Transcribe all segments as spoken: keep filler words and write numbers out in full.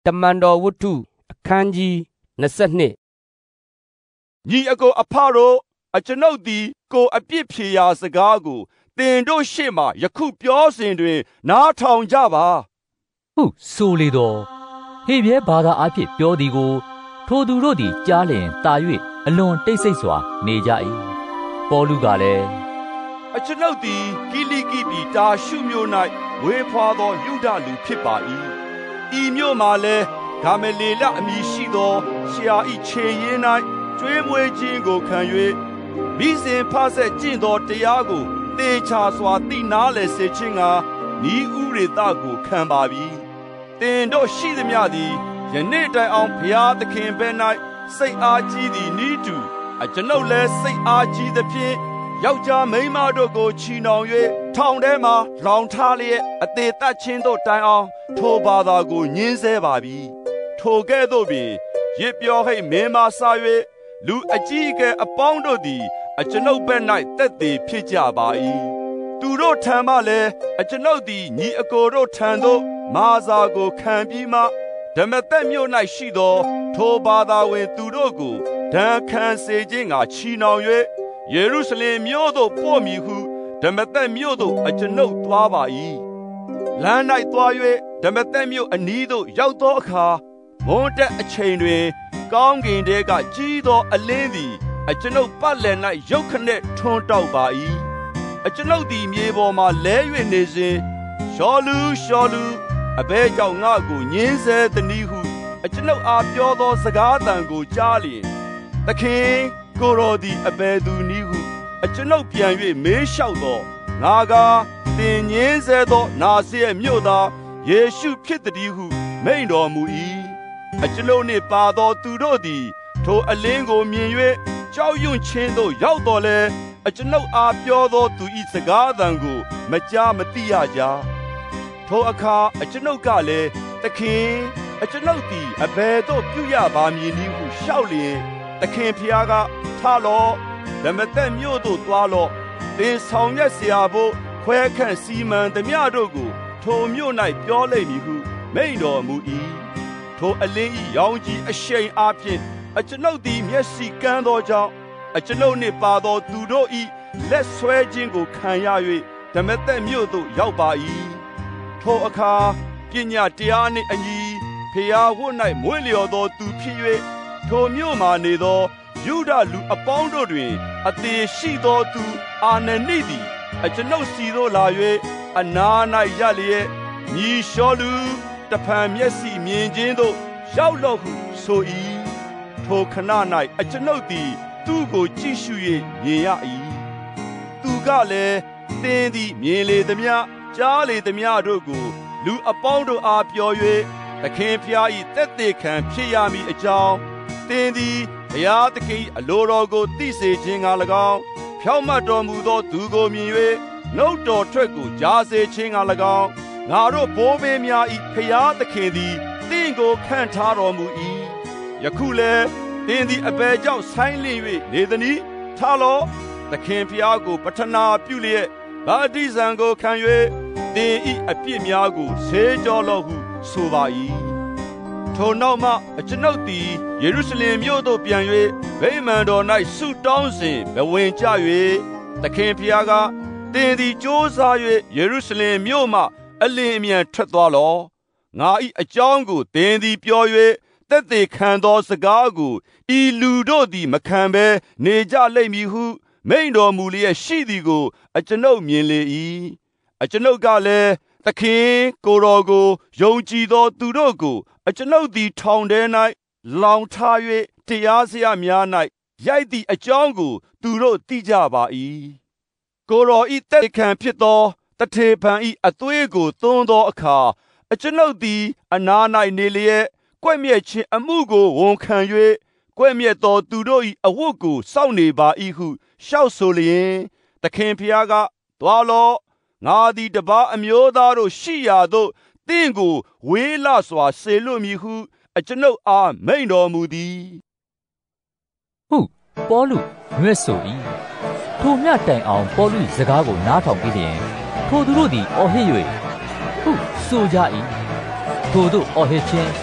တမန်တော်ဝတ္ထုအခန်းကြီးနှစ်ညီအကိုအဖတို့အကျွန်ုပ်သည်ကိုအပြစ်ဖြေရာစကားကိုသင်တို့ရှေ့မှယခုပြောစဉ်တွင်နားထောင်ကြပါဟုဆိုလေတော့ဟေဘရဲဘာသာအဖြစ်ပြောသည်ကိုထိုသူတို့သည်ကြားလျင်တာ၍အလွန်တိတ်ဆိတ်စွာနေကြ၏ပေါလုကလည်းအကျွန်ုပ်သည်ကိလိကိပြည်တာရှုမြို့၌ဝေဖွာသောယုဒလူဖြစ်ပါ၏ဤမြို့မှာလည်းဂါမလျေလအမည်ရှိသောဆရာ၏ခြေရင်း၌ကျွေးမွေးခြင်းကိုခံ၍မိစဉ်ဖဆက်ကျင့်သောတရားကိုသေချာစွာသိနာလေစေခြင်းကဤဥရေတကိုခံပါပြီသင်တို့ရှိသမျှသည်ယနေ့တိုင်အောင်ဘုရားသခင်ဘက်၌စိတ်အားကြီးသည်ဤတူအကျွန်ုပ်လည်းစိတ်အားကြီးသဖြင့်ယောက်ျားမိန်းမတို့ကိုချီနှောင်၍ထောင်ထဲမှလောင်ထားလျက်အသေးသက်ချင်းတို့တိုင်အောင်ထိုဘာသာကိုညှင်းဆဲပါပြီထိုကဲ့သို့ပင်ရစ်ပြောဟိတ်မင်းမဆာ၍လူအကြီးအကဲအပေါင်းတို့သည်အကျွန်ုပ်ဘက်၌တက်သေးဖြစ်ကြပါ၏သူတို့ထံမှလည်းအကျွန်ုပ်သည်ညီအကိုတို့ထံသို့မာစာကိုခံပြီးမှဓမ္မသက်မြို့၌ရှိသောထိုဘာသာဝင်သူတို့ကိုဒဏ်ခံစေခြင်းငါချီနှောင်၍ယေရုရှလင်မြို့သို့ပို့မည်ဟုဓမ္မသက်မြို့သို့အကျွန်ုပ်သွားပါ၏လမ်း၌သွား၍ဓမ္မသက်မြို့အနီးသို့ရောက်သောအခါမွန်းတက်အချိန်တွင်ကောင်းကင်ထဲကကြီးသောအလင်းသည်အကျွန်ုပ်ပတ်လည်၌ရုတ်ခနဲ့ထွန်းတောက်ပါ၏အကျွန်ုပ်သည်မြေပေါ်မှလဲ၍နေစဉ်ရှောလူရှောလူအဘဲကြောင့်ငါကိုညင်းဆဲသနည်းဟုအကျွန်ုပ်အားပြောသောစကားသံကိုကြားလျင်သခင်ကိုရောသည်အဘဲသူနည်းဟုအကျွန်ုပ်ပြန်၍မေးလျှောက်သောငါကသင်ညင်းဆဲသောနာဇရက်မြို့သားယေရှုဖြစ်သည်ဟုမိန့်တော်မူ၏အကျွန်ုပ်နှင့်ပါသောသူတို့သည်ထိုအလင်းကိုမြင်၍ကြောက်ရွံ့ခြင်းသို့ရောက်တော်လဲအကျွန်ုပ်အားပြောသောသူ၏စကားသံကိုမကြားမသိရကြထိုအခါအကျွန်ုပ်ကလည်းသခင်အကျွန်ုပ်သည်အဘယ်သို့ပြုရပါမည်နည်းဟုလျှောက်လျင်သခင်ဖျားကထလော့ဓမ္မသက်မြို့သို့သွားလော့သင်ဆောင်ရွက်เสียဖို့ခွဲခန့်စီမံသမျှတို့ကိုထိုမြို့၌ပြောလိမ့်မည်ဟုမိန့်တော်မူ၏ထိုအလင်း၏ရောင်ကြီးအရှိန်အားဖြင့်အကျွန်ုပ်သည်မျက်စိကန်းသောကြောင့်အကျွန်ုပ်နှင့်ပါသောသူတို့၏လက်ဆွဲခြင်းကိုခံရ၍ဓမ္မသက်မြို့သို့ရောက်ပါ၏ထိုအခါပညာတရားနှင့်အညီဖျားဝတ်၌မွေ့လျော်သောသူဖြစ်၍ထိုမြို့မှနေသောယုဒလူအပေါင်းတို့တွင်အသေးရှိသောသူအာနနိသည်အကျွန်ုပ်စီသို့လာ၍အနား၌ရလျက်ညီရှောလူတဖန်မျက်စိမြင်ခြင်းသို့ရောက်လော့ဟုဆို၏ထိုခဏ၌အကျွန်ုပ်သည်သူ့ကိုကြည့်ရှု၍မြင်ရ၏သူကလည်းသင်သည်မြင်လေသမျှကြားလေသမျှတို့ကိုလူအပေါင်းတို့အားပြော၍သခင်ဖျား၏သက်သေခံဖြစ်ရမည်အကြောင်းသင်သည်ဘုရားသခင်အလိုတော်ကိုသိစေခြင်းက၎င်းဖြောင့်မတ်တော်မူသောသူကိုမြင်၍နှုတ်တော်ထွက်ကိုကြားစေခြင်းက၎င်းငါတို့ဘိုးဘေးများ၏ဘုရားသခင်သည်သင်ကိုခန့်ထားတော်မူ၏ယခုလည်းသင်သည်အဘယ်ကြောင့်ဆိုင်းလင့်၍နေသနည်းထားလော့သခင်ဖျားကိုပတ္ထနာပြုလျက်ဗတ္တိဇံကိုခံ၍သင်၏အပြစ်များကိုဆေးကြောလော့ဟုဆိုပါ၏ထိုနောက်မှအကျွန်ုပ်သည်ယေရုရှလင်မြို့သို့ပြန်၍ဗိမာန်တော်၌ဆုတောင်းစဉ်ဘဝင်ကျ၍သခင်ဖျားကသင်သည်ကြိုးစား၍ယေရုရှလင်မြို့မှအလင်းအမြန်ထွက်သွားလော့ငါ၏အကြောင်းကိုသင်သည်ပြော၍သက်သေခံသောစကားကိုဤလူတို့သည်မခံဘဲနေကြလိမ့်မည်ဟုမိန့်တော်မူလျက်ရှိသည်ကိုအကျွန်ုပ်မြင်လေ၏အကျွန်ုပ်ကလည်းသခင်ကိုယ်တော်ကိုယုံကြည်သောသူတို့ကိုအကျွန်ုပ်သည်ထောင်ထဲ၌လောင်ထား၍တရားစရာများ၌ရိုက်သည့်အကြောင်းကိုသူတို့သိကြပါ၏ကိုယ်တော်၏သက်သေခံဖြစ်သောတထေဖန်၏အသွေးကိုသွန်းသောအခါအကျွန်ုပ်သည်အနား၌နေလျက်ကွက်မြက်ခြင်းအမှုကိုဝန်ခံ၍ကွက်မြက်သောသူတို့၏အဝတ်ကိုစောင့်နေပါ၏ဟုလျှောက်ဆိုလျင်သခင်ဖျားကသွားလော့ငါသည်တပါးအမျိုးသားတို့ရှိရာသို့သင်ကိုဝေးလစွာဆေလွတ်မည်ဟုအကျွန်ုပ်အားမိန့်တော်မူသည်ဟုပေါလုမြွက်ဆို၏ထိုမြတိုင်အောင်ပေါလုစကားကိုနားထောင်ပြီးလျင်ထိုသူတို့သည်အော်ဟစ်၍ဟုဆိုကြ၏ထိုတို့အော်ဟစ်ခြင်း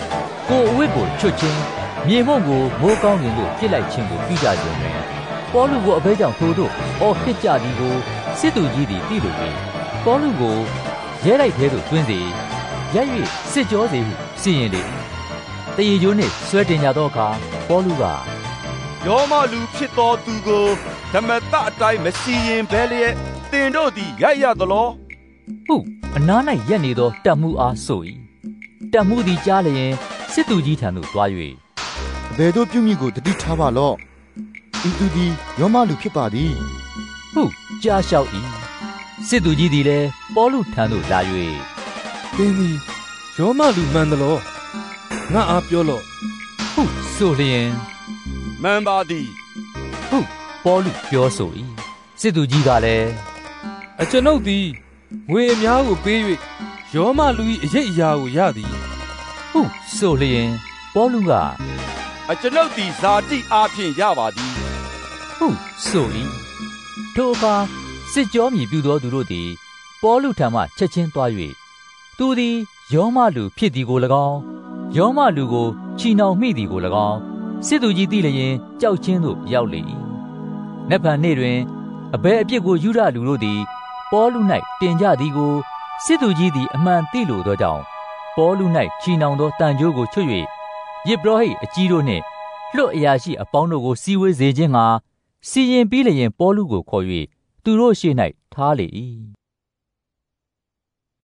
ကိုအဝတ်ကိုချွတ်ချင်းမြေမုံကိုမိုးကောင်းကင်သို့ပြစ်လိုက်ခြင်းကိုပြုကြခြင်းတွင်ပေါလုကိုအဘဲကြောင့်ထိုတို့အော်ဟစ်ကြသည်ကိုစစ်သူကြီးသည်သိလို၍ပေါလုကိုရဲလိုက်သေးသို့တွင်းစေရိုက်၍စစ်ကြောစေဟုစီရင်လေတရေကျိုးနှင့်ဆွဲတင်ကြသောအခါပေါလုကယောမလူဖြစ်သောသူကိုဓမ္မတအတိုင်းမစီရင်ဘဲလျက်တင်တို့သည်ရိုက်ရသလောဟုအနား၌ရက်နေသောတပ်မှုအားဆို၏တပ်မှုသည်ကြားလျင်စစ်သူကြီးထံသို့သွား၍အဘယ်သို့ပြုမည်ကိုတတိထားပါလော့ဤသူသည်ယောမလူဖြစ်ပါသည်ဟုကြားလျှောက်၏စစ်သူကြီးသည်လည်းပေါလုထံသို့လာ၍သင်သည်ယောမလူမှန်သလောငါအားပြောလော့ဟုဆိုလျင်မှန်ပါသည်ဟုပေါလုပြောဆို၏စစ်သူကြီးကလည်းအကျွန်ုပ်သည်ငွေအများကိုပေး၍ယောမလူ၏အရေးအရာကိုရသည်ဟုဆိုလျင်ပေါလုကအကျွန်ုပ်သည်ဇာတိအားဖြင့်ရပါသည်ဟုဆို၏ထိုအခါစစ်ကြောမြည်ပြုသောသူတို့သည်ပေါလုထံမှချက်ချင်းသွား၍သူသည်ယောမလူဖြစ်သည်ကို၎င်းယောမလူကိုချီနှောင်မိသည်ကို၎င်းစစ်သူကြီးသိလျင်ကြောက်ချင်းသို့ရောက်လေ၏နက်ဖြန်နေ့တွင်အဘယ်အပြစ်ကိုယူရလူတို့သည်ပေါလု၌တင်ကြသည်ကိုစစ်သူကြီးသည်အမှန်သိလိုသောကြောင့်ပေါလု၌ချီနှောင်သောတန်ကြိုးကိုချွတ်၍ယေဘရဟိအကြီးတို့နှင့်လွတ်အရာရှိအပေါင်းတို့ကိုစီဝေးစေခြင်းငှာစီရင်ပြီးလျင်ပေါလုကိုခေါ်၍သူတို့ရှေ့၌ထားလေ၏